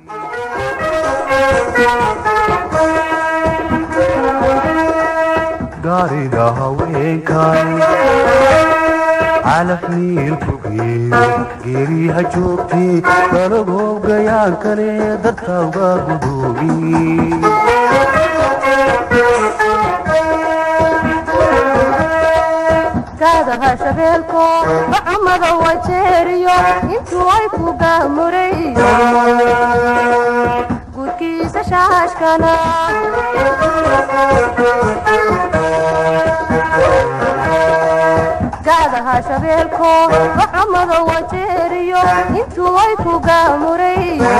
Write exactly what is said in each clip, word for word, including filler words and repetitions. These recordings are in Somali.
gaariga haweenkay calafni ilkugiyo geeriha joogtay balagoo gayaan kale dadka uga gudoobi gaadaha shabeelko bacamada wajeeriyo intuu ay ku gaamurayo gudkiisa shaashkana gaadaha shabeelko bacamada wajeeriyo intuu ay ku gaamurayo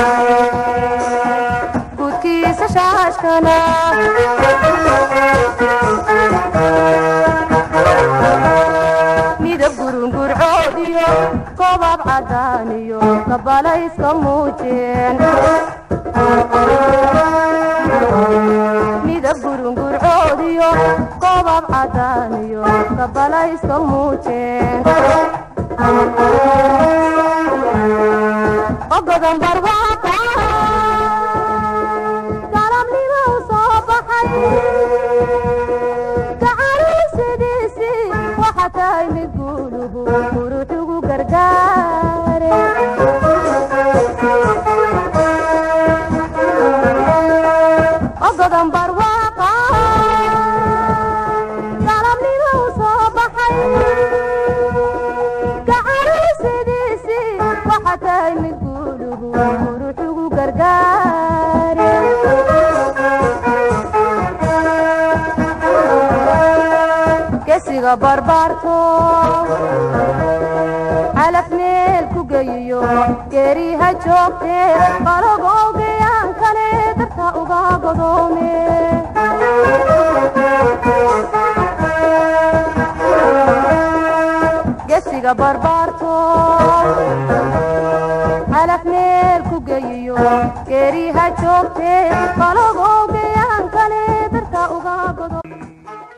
gudkiisa shaashkana كوباب عدانيو كبالا يسكموجين ميدا برنقر عوديو كوباب عدانيو كبالا يسكموجين وقدم برواقا كلام لما وصبحي كعري سديسي وحتى يقولوا مروتو gargaare ogodan barwaaqa galamnimo u soo baxay gacarisidiisi waxa tahay mid guuluhu muruxugu gargaare kesiga barbaarto علف ميل كوجيو كريها جوكتي قلبو بيان كلي درتا uga godoome gesiga barbaarto علف ميل كوجيو كريها جوكتي قلبو بيان كلي درتا uga godoome